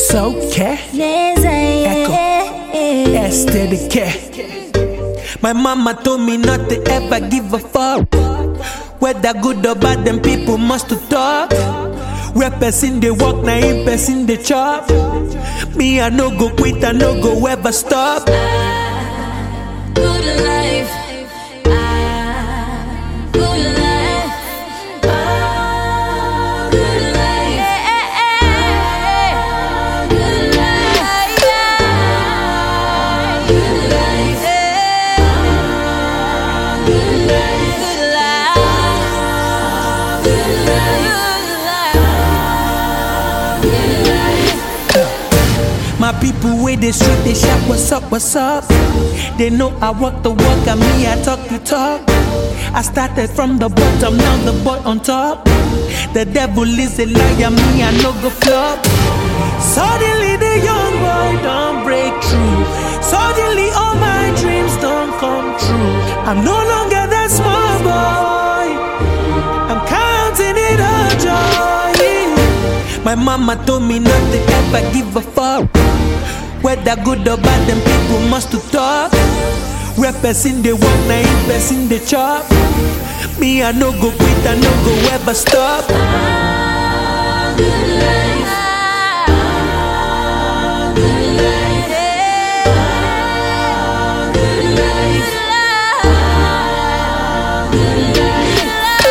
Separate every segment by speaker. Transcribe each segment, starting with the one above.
Speaker 1: It's okay. Echo. S to the K. My mama told me not to ever give a fuck. Whether good or bad, them people must to talk. Where person they walk, na in person they chop. Me I no go quit, I no go ever stop.
Speaker 2: Good life. Good life. Good life. Good life. Good life. Good life.
Speaker 1: My people where they street, they shout, what's up, what's up? They know I walk the walk, and me, I talk the talk. I started from the bottom, now the boy on top. The devil is a liar, me, I no go flop. Suddenly the young boy don't break through. Suddenly all my dreams don't come true. I'm no longer that small boy, I'm counting it all joy. My mama told me not to ever give a fuck. Whether good or bad, them people must to talk. Where person they walk, na in person they chop. Me I no go quit, I no go ever stop.
Speaker 2: Good life. Good life. Good life. Good life.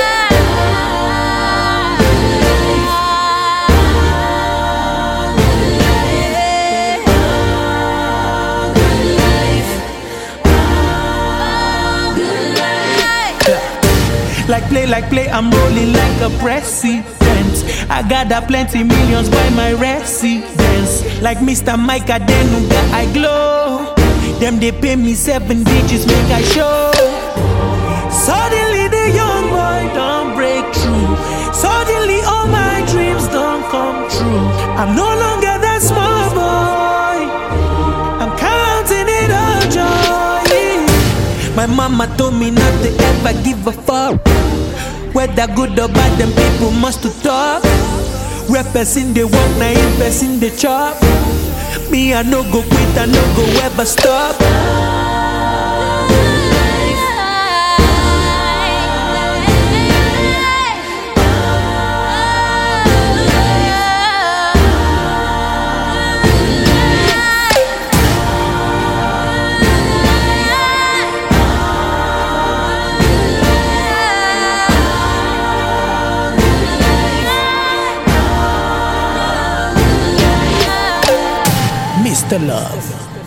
Speaker 1: Like play, I'm rolling like a president. I gather plenty millions by my residence. Like Mr. Mike Adenuga, I glow. Them they pay me 7 digits, make I show. Suddenly the young boy don't break through. Suddenly all my dreams don't come true. I'm no longer that small boy, I'm counting it all joy. My mama told me not to ever give a fuck. Whether good or bad, them people must to talk. Where person they walk, na in person they chop. Me I no go quit, I no go ever stop. Mr. Love.